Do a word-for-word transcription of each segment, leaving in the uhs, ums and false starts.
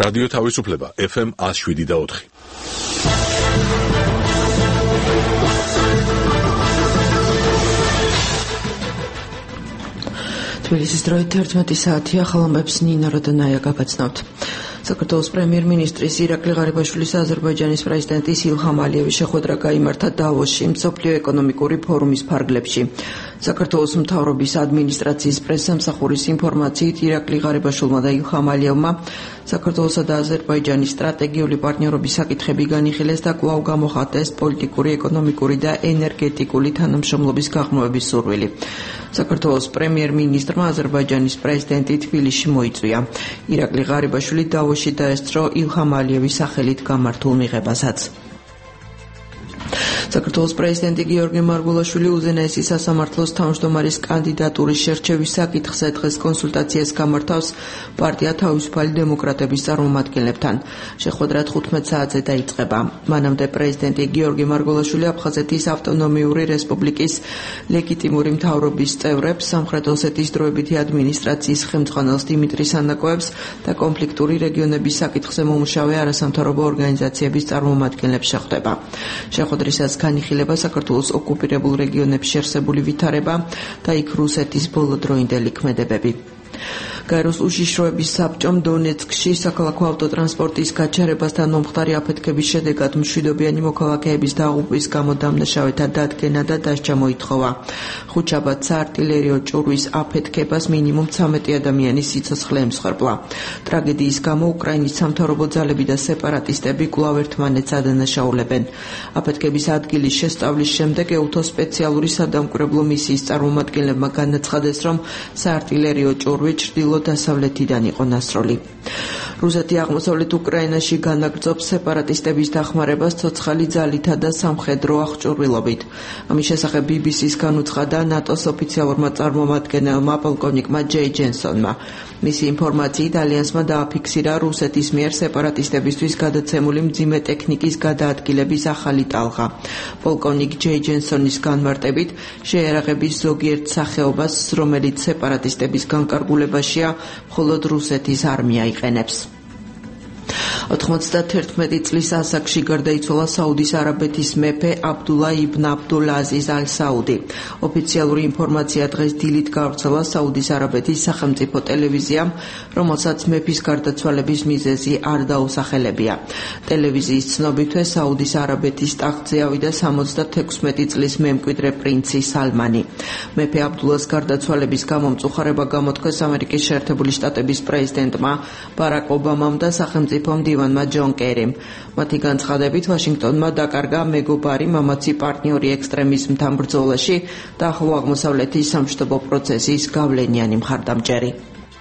რადიო თავისუფლება ეფ ემ one oh seven და four. თბილისის დროით თერთმეტი საათია, ხალხებს ნინა როდონაია გაგაცნობთ. საქართველოს პრემიერ-მინისტრის ირაკლი ღარიბაშვილის აზერბაიჯანის პრეზიდენტის ილჰამ ალიევის შეხვედრა გაიმართა დავოსში, მსოფლიო ეკონომიკური ფორუმის ფარგლებში. საქართველოს მთავრობის ადმინისტრაციის პრესსამსახურის ინფორმაციით, ირაკლი ღარიბაშვილმა და ილჰამ ალიევმა საქართველოსა და აზერბაიჯანის სტრატეგიული პარტნიორობის საკითხები განიხილეს და კვლავ გამოხატეს პოლიტიკური, ეკონომიკური და ენერგეტიკული თანამშრომლობის გაღრმავების სურვილი. საქართველოს პრემიერ-მინისტრმა აზერბაიჯანის პრეზიდენტი თბილისში მოიწვია. ირაკლი ღარიბაშვილი დავოსში დაესწრო ილჰამ ალიევის სახელით გამართულ მიღებასაც. საქართველოს პრეზიდენტი გიორგი მარგულაშვილი უზენაესი სასამართლოს თავმჯდომარის კანდიდატურის შერჩევის საკითხზე დღეს კონსულტაციას გამართავს პარტია თავისუფალი დემოკრატების წარმომადგენლებთან. შეხვედრა თხუთმეტ საათზე დაიწყება. მანამდე პრეზიდენტი გიორგი მარგულაშვილი აფხაზეთის ავტონომიური რესპუბლიკის ლეგიტიმური მთავრობის წევრებს, სამხრეთ ოსეთის დროებითი ადმინისტრაციის ხელმძღვანელს დიმიტრი სანაკოებს და კონფლიქტური რეგიონების საკითხზე მომუშავე არასამთავრობო ორგანიზაციების წარმომადგენლებს შეხვდება. შეხვედრისას განიხილება საქართველოს ოკუპირებულ რეგიონებში არსებული ვითარება და იქ რუსეთის ბოლოდროინდელი ქმედებები. გაეროს უშიშროების საბჭომ დონეცკში საქალაქო ავტოტრანსპორტის გაჩერებასთან მომხდარი აფეთქების შედეგად მშვიდობიანი მოქალაქეების დაღუპვის გამო დამნაშავეთა დადგენა და დასჯა მოითხოვა. ხუთშაბათ საარტილერიო ჭურვის აფეთქებას მინიმუმ ცამეტი ადამიანის სიცოცხლე ემსხვერპლა. ტრაგედიის გამო უკრაინის სამთავრობო ძალები და სეპარატისტები კვლავ ერთმანეთს ადანაშაულებენ. აფეთქების ადგილის შესწავლის შემდეგ ეუთოს სპეციალური სადამკვირვებლო მისიის წარმომადგენლებმა განაცხადეს, რომ საარტილერიო ჭურვი ჩრდილო-დასავლეთიდან იყო ნასროლი. რუსეთი აღმოსავლეთ უკრაინაში განაგრძობს სეპარატისტების დახმარებას ცოცხალი ძალითა და სამხედრო აღჭურვილობით. ამის შესახებ ბი ბი სის განუცხადა ნატოს ოფიციალურმა წარმომადგენელმა პოლკოვნიკმა ჯეი ჯენსონმა. მისი ინფორმაციით ალიანსმა დააფიქსირა რუსეთის მიერ სეპარატისტებისთვის გადაცემული მძიმე ტექნიკის გადაადგილების ახალი ტალღა. პოლკოვნიკ ჯეი ჯენსონის განმარტებით შეერაღების ზოგიერთ სახეობას, რომელიც სეპარატისტების განკარგულებაშია, მხოლოდ რუსეთის არმია იყენებს. ოთხმოცდათერთმეტი წლის ასაკში გარდაიცვალა საუდის არაბეთის მეფე აბდულა იბნ აბდულაზიზ ალ საუდი. ოფიციალური ინფორმაცია დღეს დილით გავრცელა საუდის არაბეთის სახელმწიფო ტელევიზიამ, რომელსაც მეფის გარდაცვალების მიზეზი არ დაუსახელებია. ტელევიზიის ცნობითვე საუდის არაბეთის ტახტზე ავიდა სამოცდათექვსმეტი წლის მემკვიდრე პრინცი სალმანი. მეფე აბდულას გარდაცვალების გამო მწუხარება გამოთქვეს ამერიკის შეერთებული შტატების პრეზიდენტმა ბარაკ ობამამ და სახელმწიფო მდივანმა ჯონ კერიმ. მათი განცხადებით ვაშინგტონმა დაკარგა მეგობარი, მამაცი პარტნიორი ექსტრემიზმთან ბრძოლაში და ახლო აღმოსავლეთის სამშვიდობო პროცესის გავლენიანი მხარდამჭერი.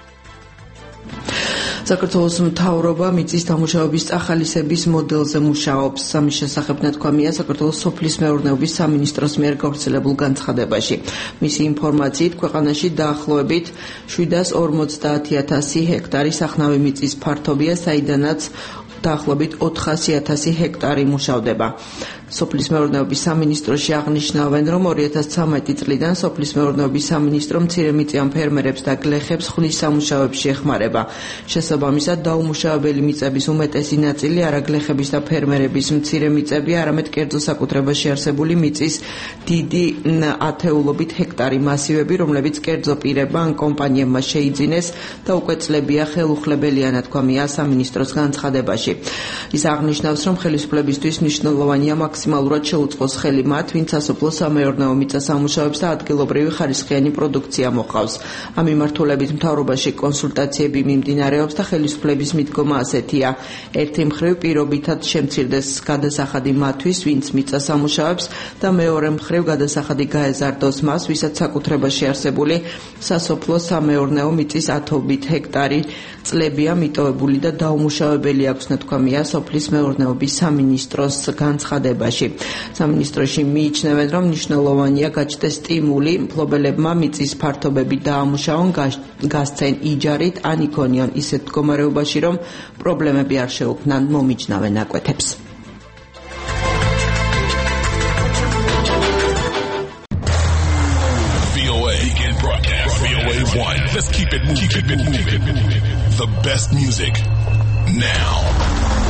საქართველოს მთავრობა მიწის დამუშავების წახალისების მოდელზე მუშაობს. ამის შესახებ ნათქვამია საქართველოს სოფლის მეურნეობის სამინისტროს მიერ გავრცელებულ განცხადებაში. მისი ინფორმაციით, ქვეყანაში დაახლოებით შვიდას ორმოცდაათი ათასი ჰექტარი სახნავი მიწის ფართობია, საიდანაც დაახლოებით ოთხასი ათასი ჰექტარი მუშავდება. სოფლის მეურნეობის სამინისტროში აღნიშნავენ, რომ ორი ათას ცხრამეტი წლიდან სოფლის მეურნეობის სამინისტრო მცირემიწიან ფერმერებს და გლეხებს ხვნის სამუშაოებში ეხმარება. შესაბამისად, დაუმუშავებელი მიწების უმეტესი ნაწილი არა გლეხების და ფერმერების მცირე მიწები, არამედ კერძო საკუთრებაში არსებული მიწის დიდი ათეულობით ჰექტარი მასივები, რომლებიც კერძო პირებმა ან კომპანიებმა შეიძინეს და უკვე წლებია ხელუხლებელია, ნათქვამია სამინისტროს განცხადებაში. ის აღნიშნავს, რომ ხელისუფლებისთვის მნიშვნელოვანია მაქსიმალურად შეუწყოს ხელი მათ, ვინც სასოფლო სამეურნეო მიწასამუშავებს და ადგილობრივი ხარისხიანი პროდუქცია მოყავს. ამ მიმართულებით მთავრობაში კონსულტაციები მიმდინარეობს და ხელისუფლების მიდგომა ასეთია: ერთი მხრივ პირობითად შემცირდეს გადასახადი მათთვის, ვინც მიწასამუშავებს და მეორე მხრივ გადასახადი გაეზარდოს მას, ვისაც საკუთრებაში არსებული სასოფლო სამეურნეო მიწის ათობით ჰექტარი წლებია მიტოვებული და დაუმუშავებელი აქვს, ნათქვამია სოფლის მეურნეობის სამინისტროს განცხადებაში. სამინისტროში მიიჩნევენ, რომ მნიშვნელოვანია გაჩნდეს სტიმული მფლობელებმა მიწის ფართობები დაამუშავონ, გასცენ იჯარით ან იქონიონ ისეთ მდგომარეობაში, რომ პრობლემები არ შეუქმნან მომიჯნავე ნაკვეთებს. Let's keep it moving. Keep it moving. The best music now.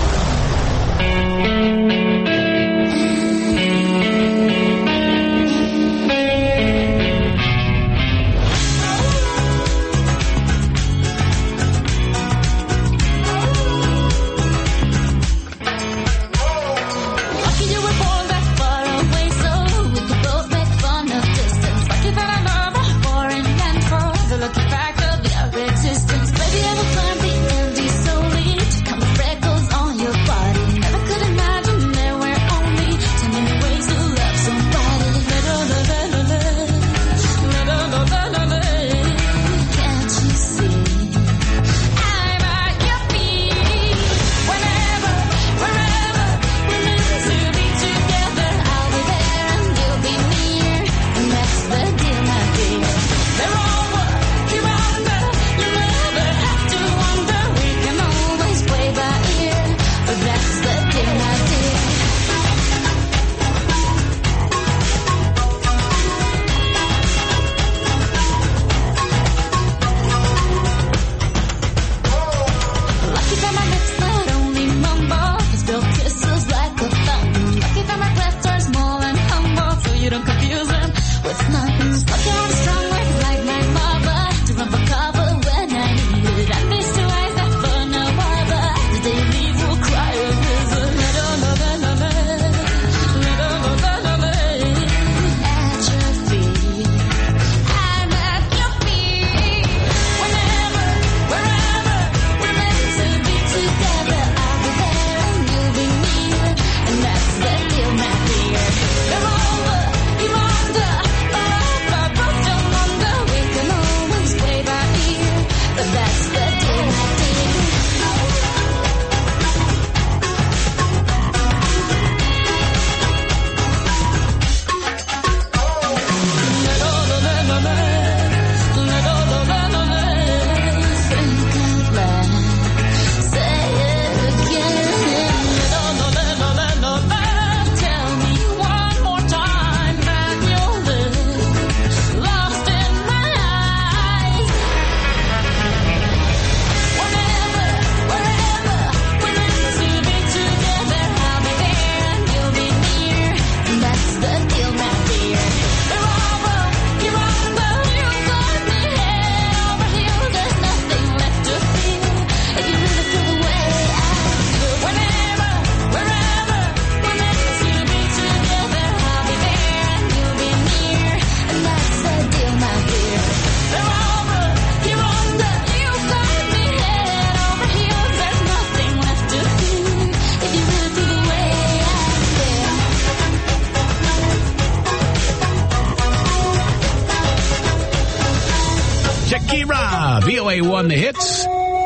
V O A one The Hits.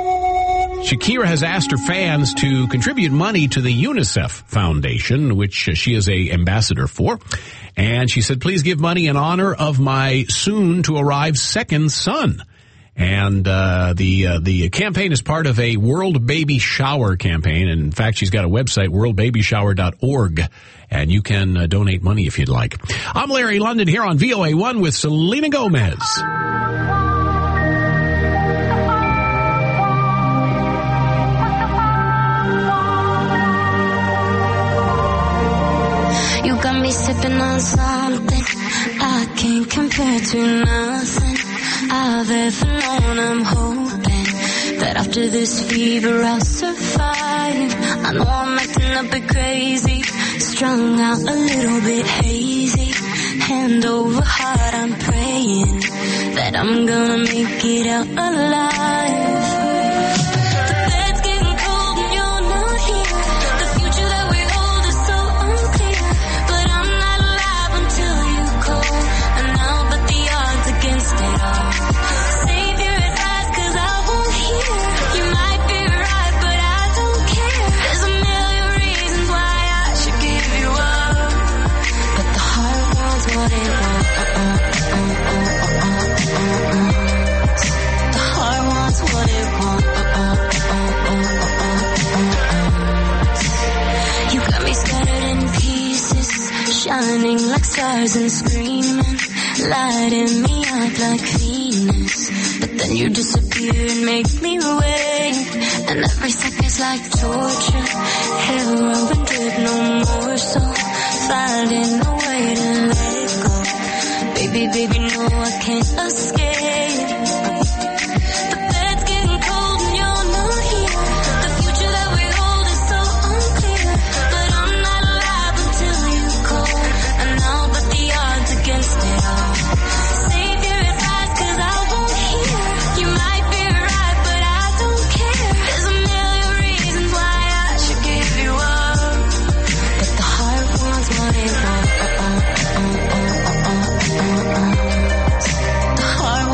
Shakira has asked her fans to contribute money to the UNICEF Foundation, which she is a ambassador for. And she said, please give money in honor of my soon-to-arrive second son. And uh the uh, the campaign is part of a World Baby Shower campaign. And in fact, she's got a website, world baby shower dot org, and you can uh, donate money if you'd like. I'm Larry London here on V O A one with Selena Gomez. You got me sipping on something I can't compare to nothing I've ever known. I'm hoping that after this fever I'll survive. I know I'm acting a bit crazy, strung out a little bit hazy. Hand over heart, I'm praying that I'm gonna make it out alive. Shining like stars and screaming, lighting me up like Venus. but then you disappear and make me wait. And every second's like torture, heroin drip, no more, so finding a way to let go. Baby, baby, no, I can't escape. The bed's getting cold and you're not here. The future that we hold is so unclear, but I'm not alive until you call, and I'll bet the odds against it all. Save your advice, cause I won't hear. You might be right, but I don't care. There's a million reasons why I should give you up, but the heart wants what it wants. The heart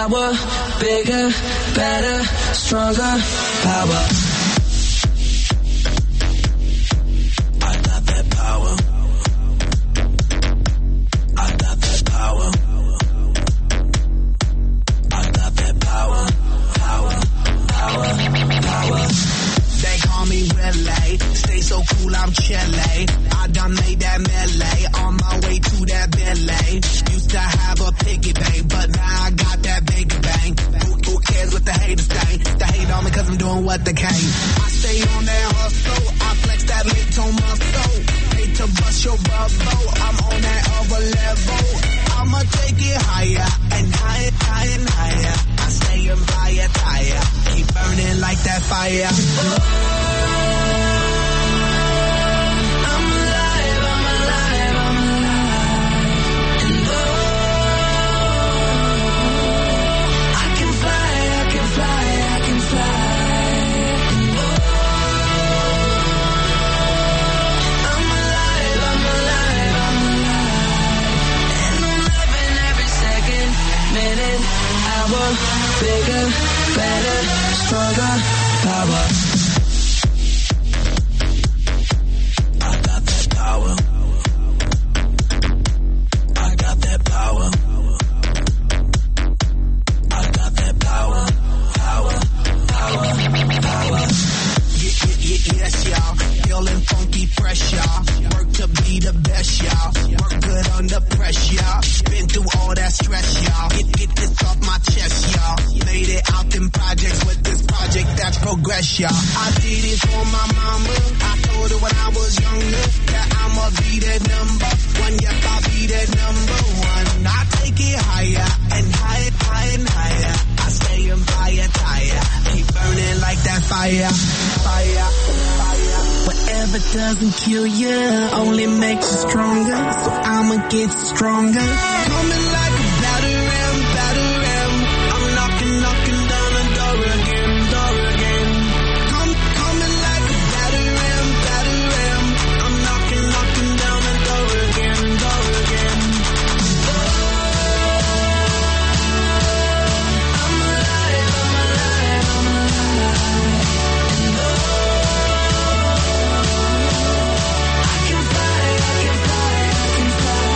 power, bigger, better, stronger, power. I got that power. I got that power. I got that power, power, power, power. They call me Relay, stay so cool, I'm Chile. I done made that melee, on my way to that Bentley. Used to have a piggy bank, but now I got that big bang. Who, who cares what the haters think? They hate on me cause I'm doing what they can. I stay on that hustle, I flex that little muscle. Hate to bust your bubble, I'm on that other level. I'ma take it higher, and higher, higher, and higher. I stay in fire, tire, keep burning like that fire. Bigger, better, stronger, power. I got that power. I got that power. I got that power, power, power, power. Yeah, yeah, yeah, yes, y'all. Feeling funky, fresh, y'all. Work to be the best, y'all. Work good under pressure, y'all. Been through all that stress, y'all. Get, get this off my chest, y'all. Made it out them projects with this project that's progress, y'all. I did it for my mama. I told her when I was younger that I'ma be that number one. Yep, I'll be that number one. I take it higher and higher, higher and higher. I stay in fire, tire. Keep burning like that fire, fire, fire. Whatever doesn't kill you only makes you stronger. So I'ma get stronger. Coming like a batter ram, batter ram. I'm knocking, knocking down the door again, door again. Come, coming like a batter ram, batter ram. I'm knocking, knocking down the door again, door again. Oh, I'm alive, I'm alive, I'm alive. And oh, I can fly, I can fly, I can fly.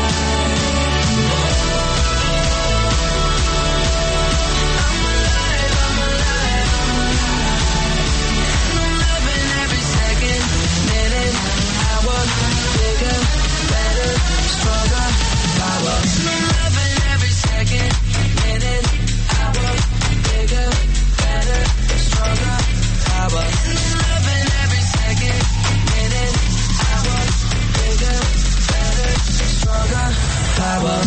Power.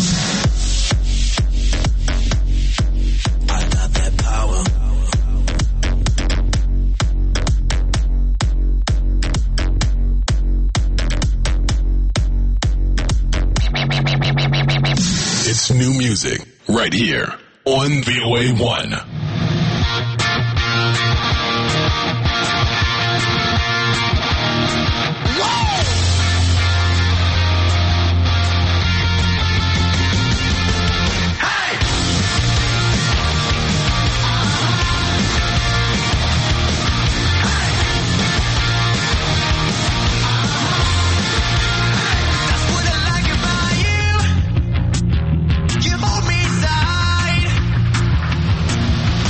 I got that power. It's new music right here on V O A one. You hold me tight.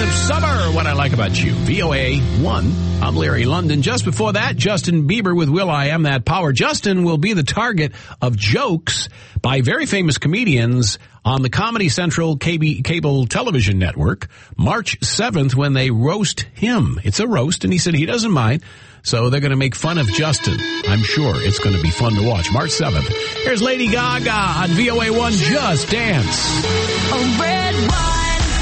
of Summer, What I Like About You. V O A one. I'm Larry London. Just before that, Justin Bieber with Will I Am That Power. Justin will be the target of jokes by very famous comedians on the Comedy Central cable television network March seventh when they roast him. It's a roast, and he said he doesn't mind. So they're going to make fun of Justin. I'm sure it's going to be fun to watch. March seventh. Here's Lady Gaga on V O A one Just Dance. Oh, red wine.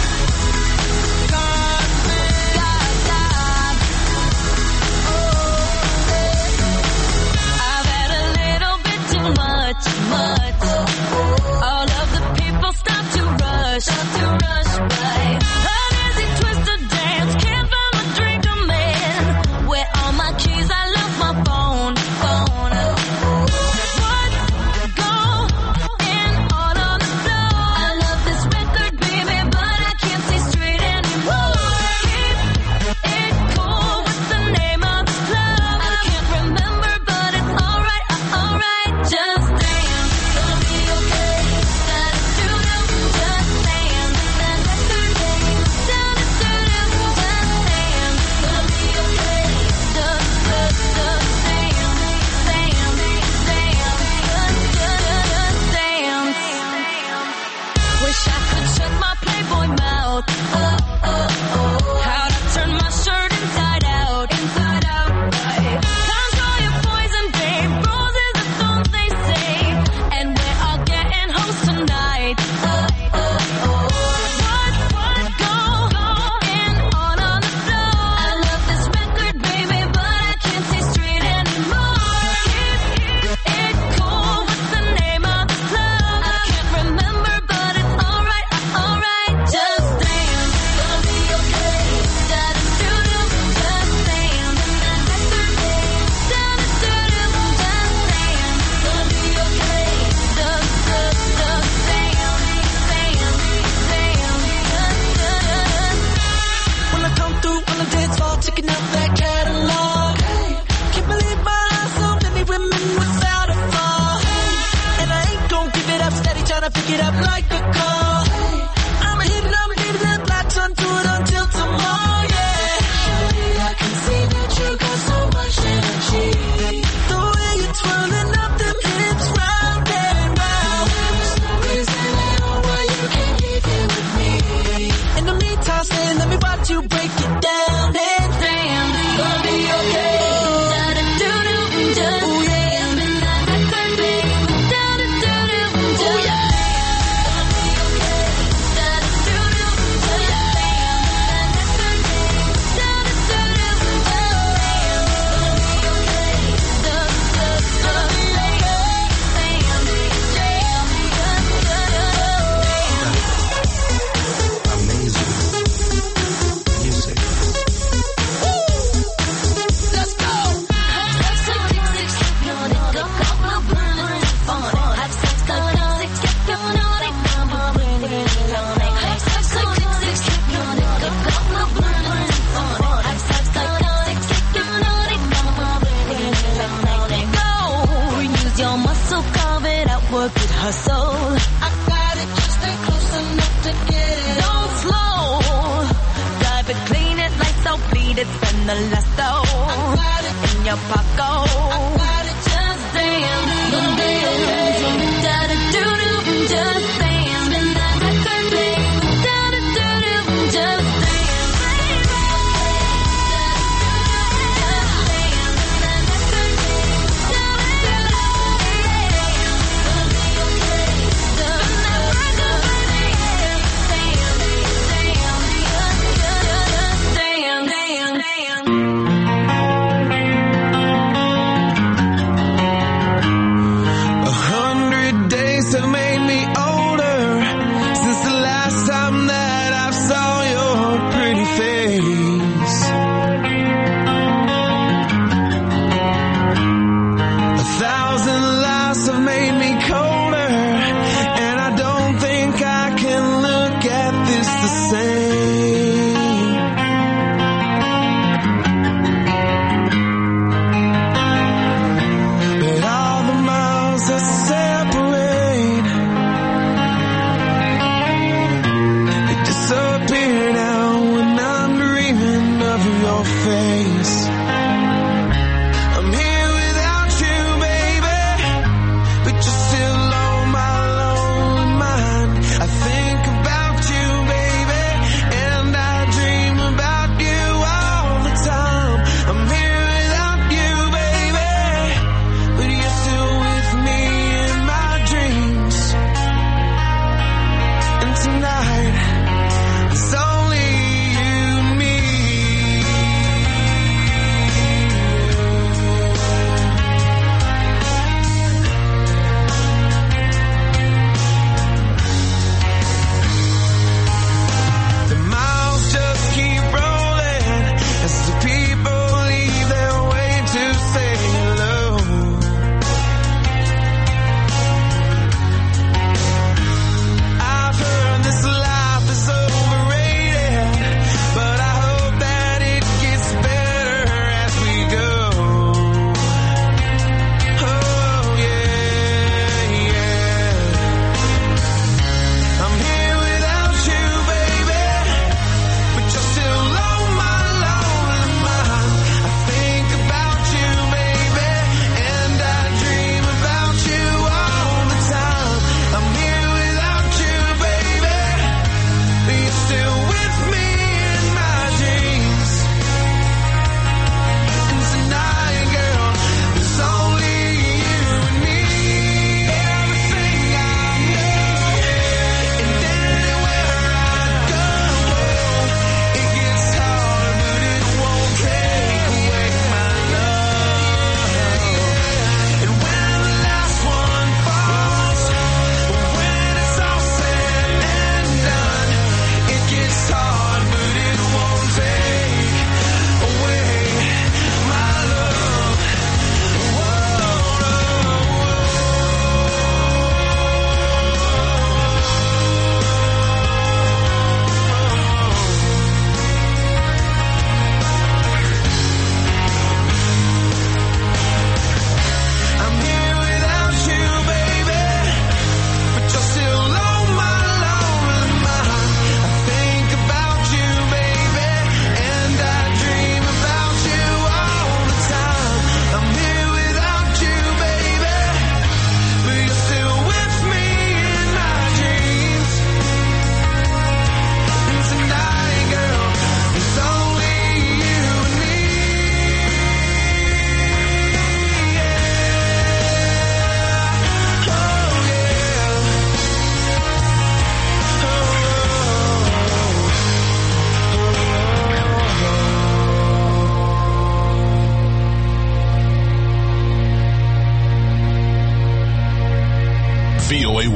I've had a little bit too much, much. All of the people stop to rush, stop to rush by. An easy twist to dance, can't find my drink, I'm in. Where all my keys, I left my phone, phone. What? Go in all on the floor. I love this record, baby, but I can't see straight anymore. Keep it cool, what's the name of this club? I can't remember, but it's alright, uh, alright. Just dance, gonna be okay. Da-da-doo-doo, just dance. Da-da-doo-doo, da-da-doo-doo, just dance. Gonna be okay. Just, just, just dance, dance, dance. Just, just, dance. Wish I could shut my Playboy mouth. Oh, oh, oh. How'd I turn my shirt inside out, inside out? Control your poison, babe. Roses are thorns, they say. And we're all getting home tonight. Oh, oh, oh. What, what, go, go in all on the floor. I love this record, baby, but I can't see straight anymore. Keep it cool, what's the name of this club? I can't remember, but it's alright, uh, alright. Just dance, gonna be okay. Da-da-doo-doo, just dance. Da-da-doo-doo, da-da-doo-doo, just dance. Gonna be okay. Just, just, just dance, dance, dance. When I come through on the dance floor, checking out that catalog. Hey, can't believe my eyes, so many women without a flaw. Hey, and I ain't gon' give it up, steady tryna pick it up like a call. Hey, I'ma hit it, I'ma leave it, latch onto it until tomorrow, yeah. Shawty, I can see that you got so much energy. The way you're twirling up them hips round and round. There's no reason at all why you can't leave here with me. In the meantime, stay, let me watch you break it down and dance. Gonna be okay. Da-da-doo-doo, just dance. Da-da-doo-doo, just work it, hustle. I got it, just stay close enough to get it. Don't slow. Drive it, clean it, lights out, bleed it, spend the last dough. I got it in your pocket. I got it, just dance, dance, dance, da da do do, just dance, spin that record, please, da da do do, just dance.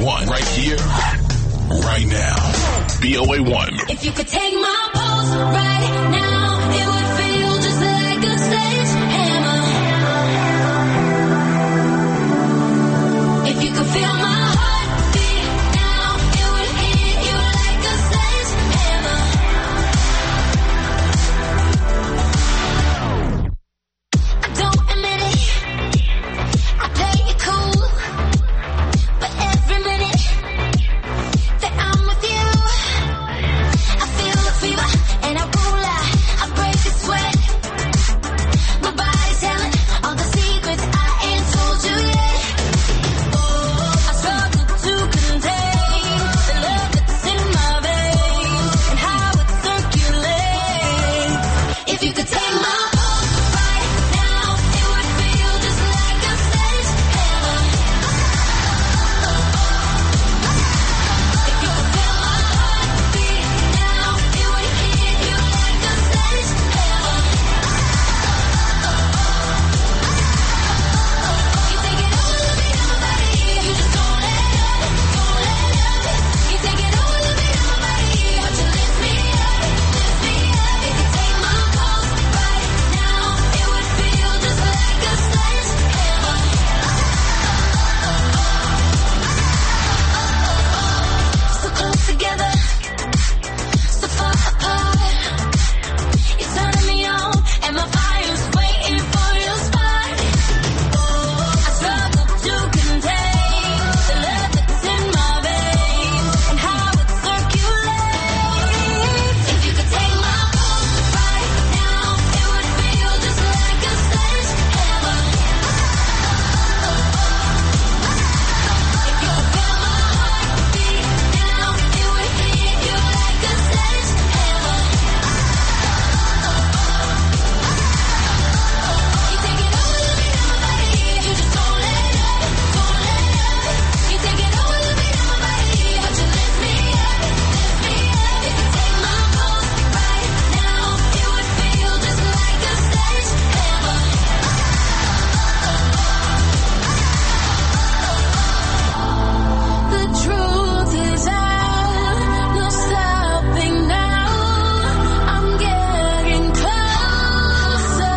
one, right here, right now. V O A one. If you could take my pulse right now, it would feel just like a sledgehammer. If you could feel my heartbeat now, it would hit you like a sledgehammer. I don't admit it, I play it cool, but every minute that I'm with you, I feel a fever and I won't lie, I break a sweat. My body's telling all the secrets I ain't told you yet. Oh, I struggle to contain the love that's in my veins and how it circulates. If you could take my pulse right now, it would feel just like a sledgehammer. If you could feel my heartbeat now, it would hit you like a sledgehammer. You take it all of me, I'm a body. You just don't let up, don't let up. You take it all of me, I'm a body. But you lift me up, lift me up. If you take my pulse right now, it would feel just like a sledgehammer. So close together, so far apart. You're turning me on, and my fire's waiting for your spark. I struggle to contain the love that's in my veins and how it circulates. If you could take my pulse right now, it would feel just like a sledgehammer. If you could feel my heartbeat now, it would hit you like a sledgehammer. You take it all of me, I'm a body. You just don't let up, don't let up. You take it all of me, I'm a body. But you lift me up, lift me up. If you take my pulse right now, it would feel just like a sledgehammer. The truth is out, no stopping now. I'm getting closer.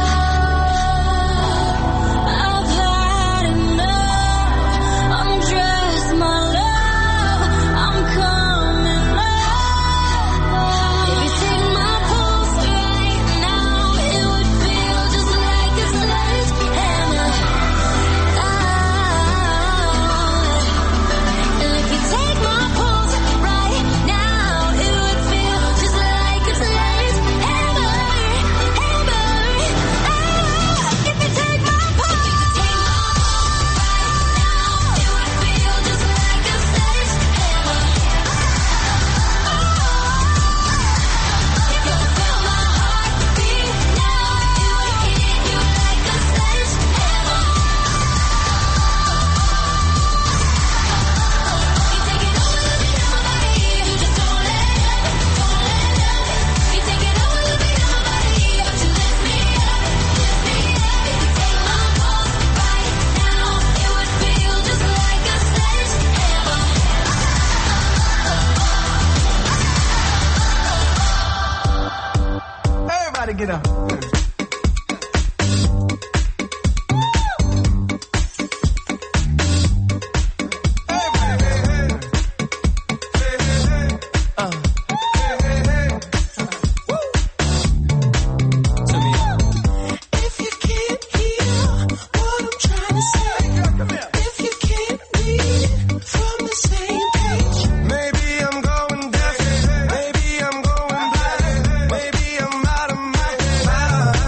I've had enough. Undress my love. I'm coming up. If you take my pulse right now, it would feel just like a sledgehammer. And if you take my pulse right now, it would feel just like a sledgehammer. Hammer. If you take my pulse right now, it would feel just like a sledgehammer. If you could feel my heartbeat now, it would hit you like a sledgehammer. You take it all of me, I'm a body. You just don't let up, don't let up. You take it all of me, I'm a body. But you lift me up, lift me up. If you take my pulse right now, it would feel just like a sledgehammer. Everybody get up. If you can't hear what I'm trying to say, if you can't read from the same page, Maybe I'm going deaf, maybe I'm going blind, maybe I'm out of my mind.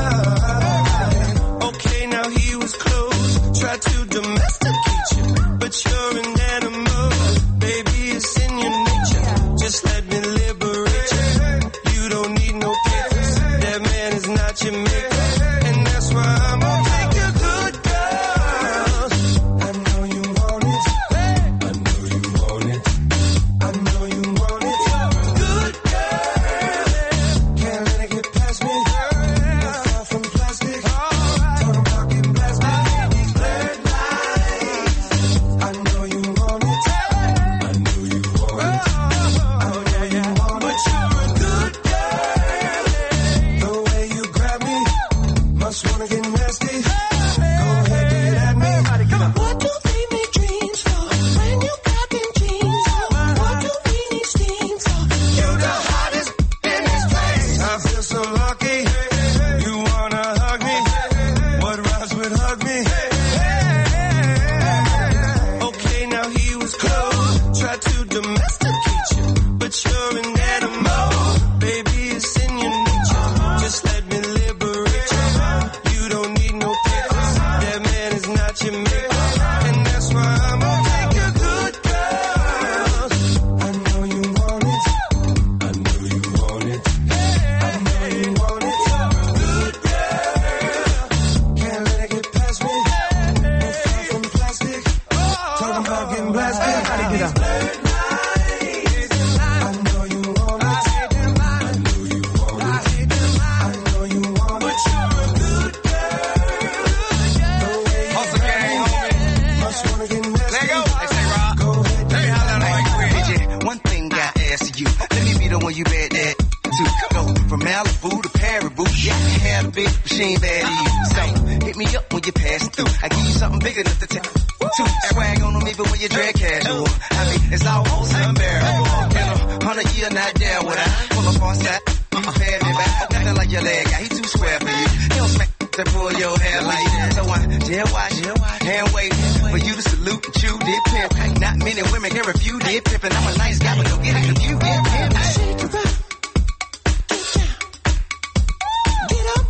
you bet that too. Go from Malibu to Paribu, yeah, I can have a big machine bad to you. So hit me up when you pass through. I give you something bigger than the take. Two swag on them even when you dress casual. I mean, it's almost unbearable. In a hundred year, not there when I pull up on side. You pay me back. Nothing like your leg guy. He too square for you. He don't smack to pull your hair like that. So I jail watch, hand wait for you to salute and chew dip pimp. Not many women can refuse dip pimping. I'm a nice guy, but don't get it confused. Dip pimp. Shake it up. Get up.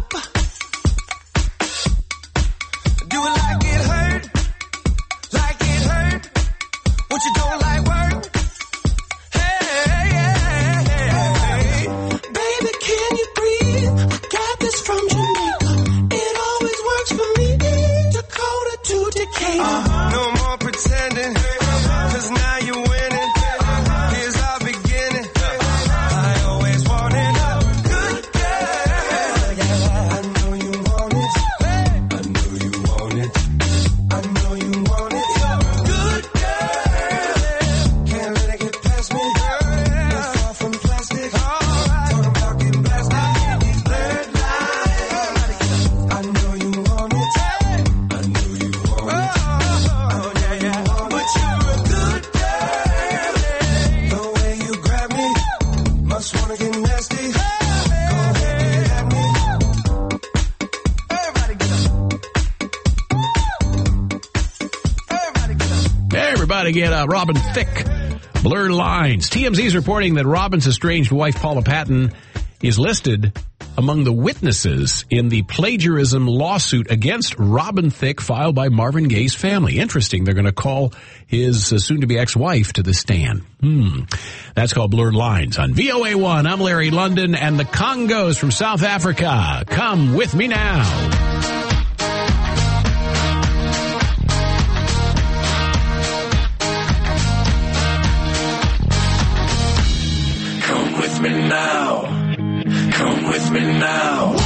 Do it like it hurt. Like it hurt. What you don't like work. Hey, hey, hey, hey. Baby, can you breathe? I got this from Jamaica. It always works for me. Dakota to Decatur. Uh, no more pretending. Cause now you're winning. Here's our beginning. I always wanted a good girl. I know you want it. I know you want it. I know you want it. Good girl. Can't let it get past me. You're far from plastic. Talking about getting blasted. These blurred lines. I know you want it. I know you want it. Oh, yeah, yeah. But you're a good girl. The way you grab me, must wanna get nasty. Go ahead, get at me. Everybody get up. Everybody get up. Everybody get up. Robin Thicke, Blurred Lines. T M Z is reporting that Robin's estranged wife, Paula Patton, is listed among the witnesses in the plagiarism lawsuit against Robin Thicke filed by Marvin Gaye's family. Interesting. They're going to call his uh, soon-to-be ex-wife to the stand. Hmm. That's called Blurred Lines on V O A one. I'm Larry London, and the Congos from South Africa. Come with me now. Come with me now. Come with me now.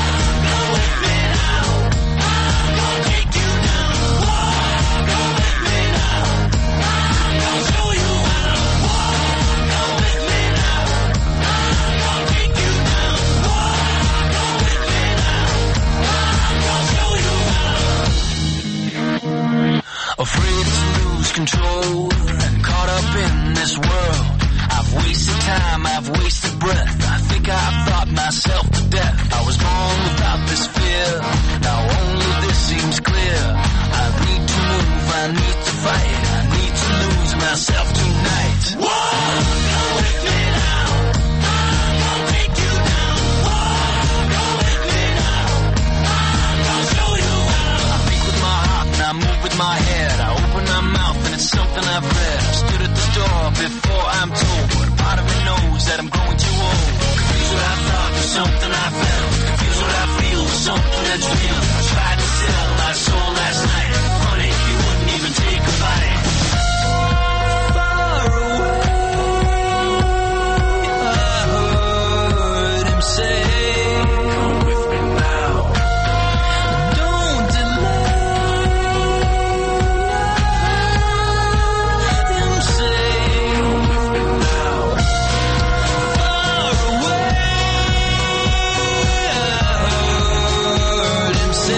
Afraid to lose control and caught up in this world. I've wasted time, I've wasted breath. I think I've thought myself to death. I was born without this fear. Now only this seems clear. I need to move, I need to fight. I need to lose myself tonight. Walk with me now. I'm gonna take you down. Walk with me now. I'm gonna show you how. I think with my heart and I move with my head. I open my mouth and it's something I've read. I stood at the door before I'm told. But a part of me knows that I'm growing too old. Confused what I thought with something I felt. Confused what I feel with something that's real. I tried to sell my soul last night. Honey, you wouldn't even take a bite. Far away, I heard him say, come with me now. Don't delay. Him say, come with me now. Far away, I heard him say.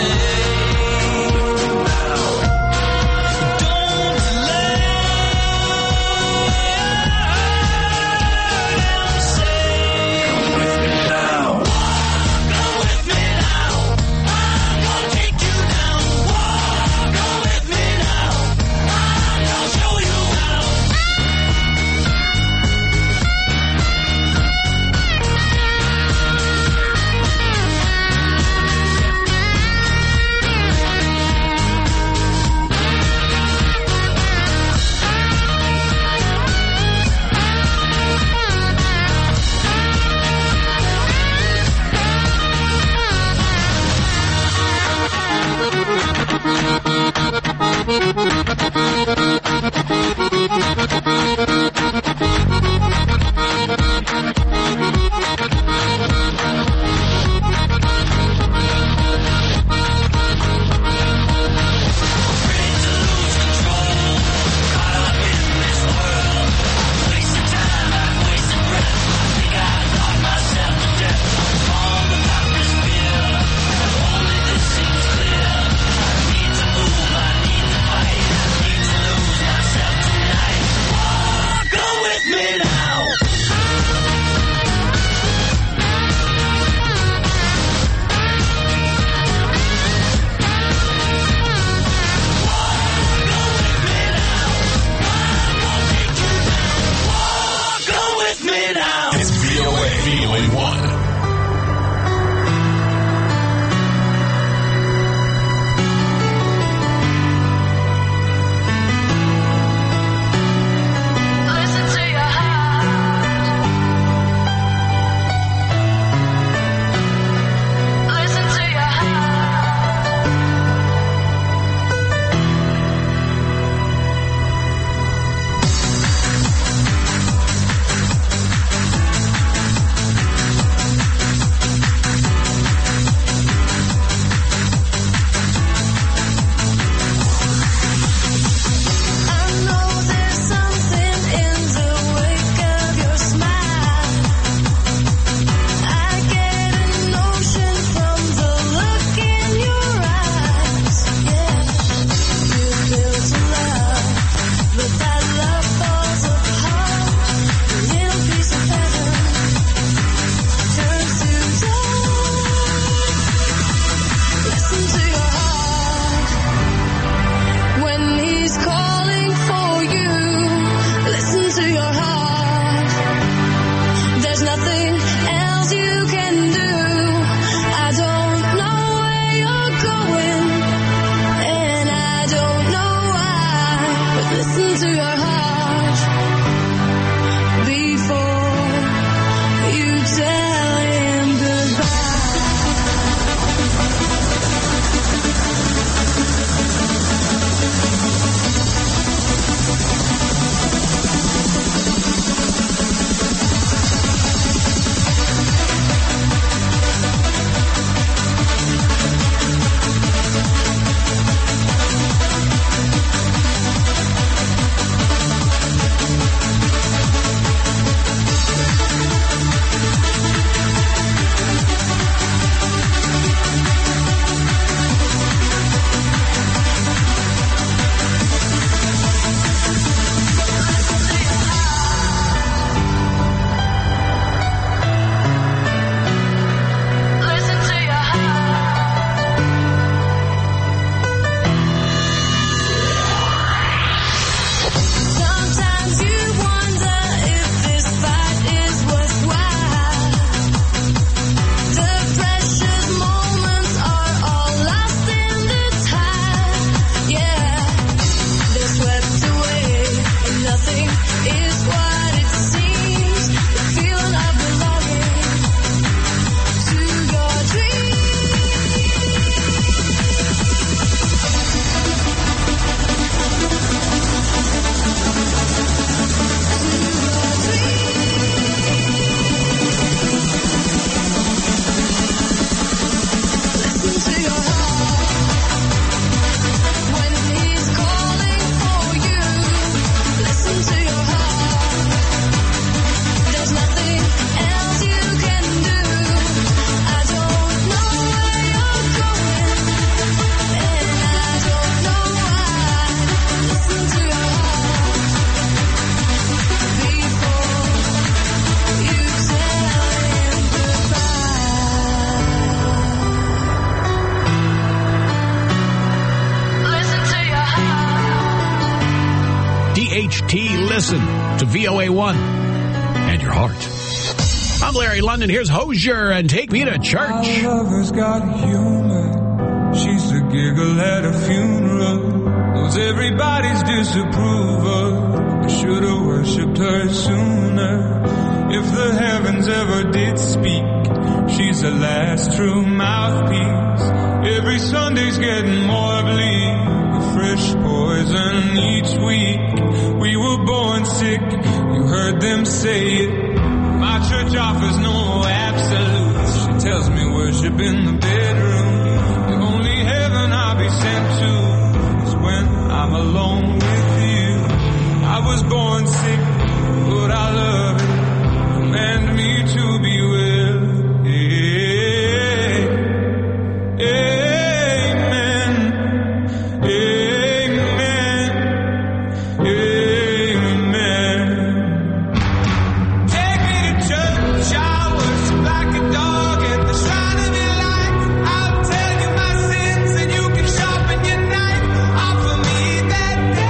A one. Listen to V O A one and your heart. I'm Larry London. Here's Hozier and Take Me to Church. My lover's got humor. She's a giggle at a funeral. Knows everybody's disapproval. I should have worshipped her sooner. If the heavens ever did speak, she's the last true mouthpiece. Every Sunday's getting more bleak. Fresh poison each week. We were born sick, you heard them say it. My church offers no absolutes. She tells me worship in the bedroom. The only heaven I'll be sent to is when I'm alone with you. I was born sick, but I love it. Command me to be well. Yeah. Yeah. That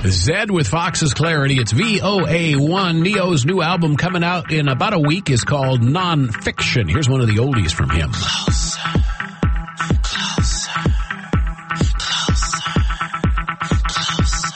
Zed with Fox's Clarity. It's V O A one. Neo's new album coming out in about a week is called Nonfiction. Here's one of the oldies from him. Closer, closer, closer, closer.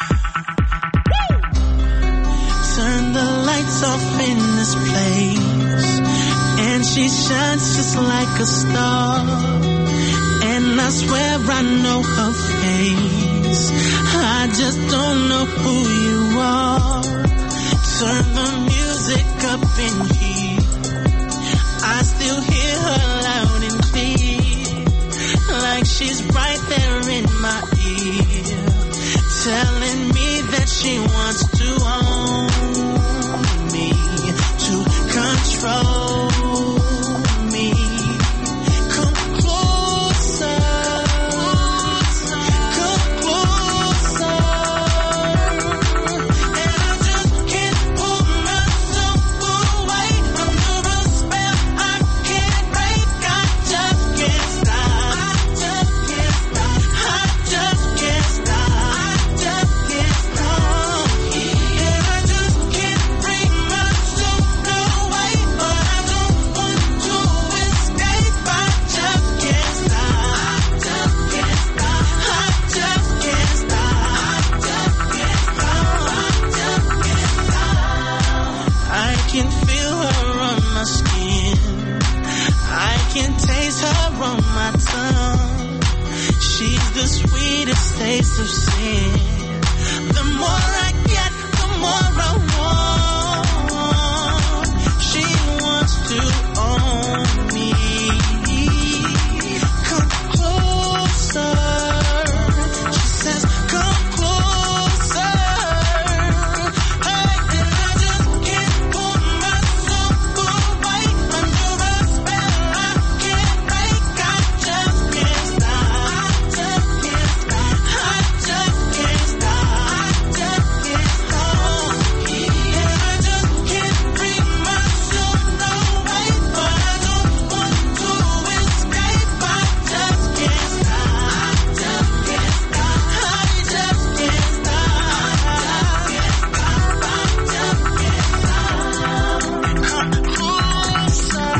Turn the lights off in this place, and she shines just like a star. And I swear I know her face, I just don't know who you are. Turn the music up in here, I still hear her loud and clear, like she's right there in my ear, telling me that she wants to own me, to control me. Come closer, come closer, and I just can't pull myself away under a spell I can't break. I just can't stop, I just can't stop, I just can't stop, I just can't stop, and I just can't bring myself away, but I don't want to escape. I just can't stop, I just can't stop, I just can't stop, I just can't stop, I just can't stop. I can feel her on my skin, I can taste her on my tongue. She's the sweetest taste of sin. The more I get, the more I want. She wants to own me. Come closer. She says, come closer. Hey, and I just can't pull myself away under a spell I can't break. I just can't stop, I just can't stop, I just can't stop, I just can't stop, and I just can't bring myself away, but I don't want to escape. I just can't stop, I just can't stop, I just can't stop, I just can't stop. Come closer,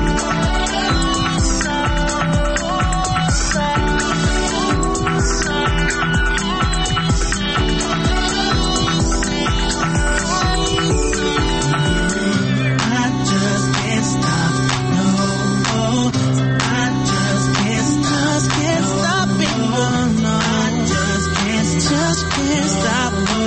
I just can't stop, no, I just can't stop, can't stop it, no, no, I just can't, just can't stop, no.